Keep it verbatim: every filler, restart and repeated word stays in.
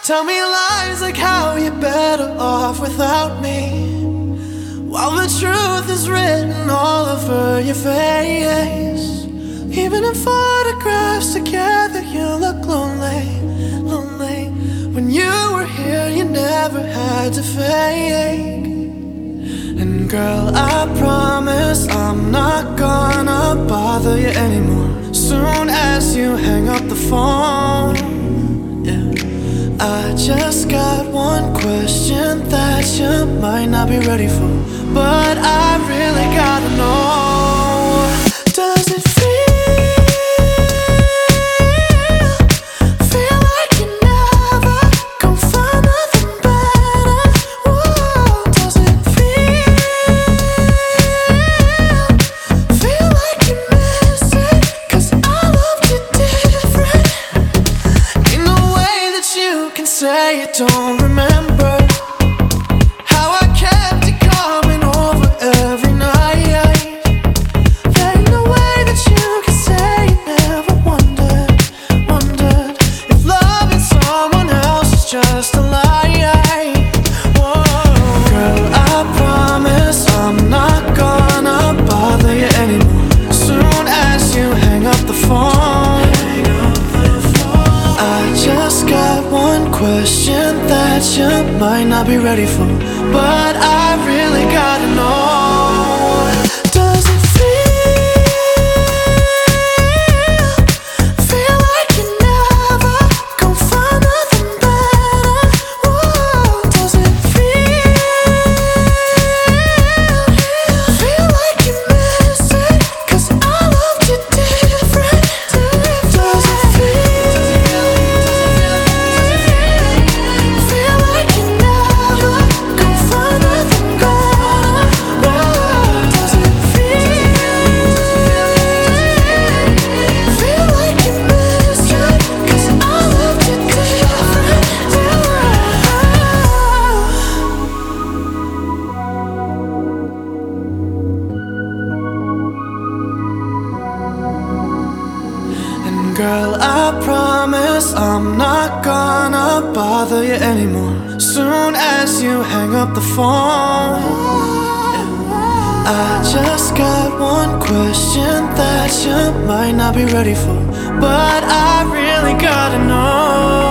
Tell me lies like how you're better off without me, while the truth is written all over your face. Even in photographs together you look lonely, lonely. When you were here you never had to fake. And girl, I promise I'm not gonna bother you anymore soon as you hang up the phone. Yeah. I just got one question that you might not be ready for, but I really gotta know. Does it feel, feel like you never gon' find nothing better? Whoa, does it feel, feel like you miss it? 'Cause I loved you different. Ain't no way that you can say you don't remember how I kept it coming over every night. There ain't no way that you can say you never wondered, wondered if loving someone else is just a lie. Whoa. Girl, I promise I'm not gonna bother you anymore soon as you hang up the phone. I just got one question that you might not be ready for, but I really gotta know. Does it feel, feel like you never gon' find nothing better? Whoa, does it feel, feel like you miss it? 'Cause I loved you different. Does it feel, feel like you never gon' find nothing better? Whoa, does it feel, feel like you miss it? 'Cause I loved you different. And girl, I promise I'm not gonna bother you anymore soon as you hang up the phone. I just got one question that you might not be ready for, but I really gotta know.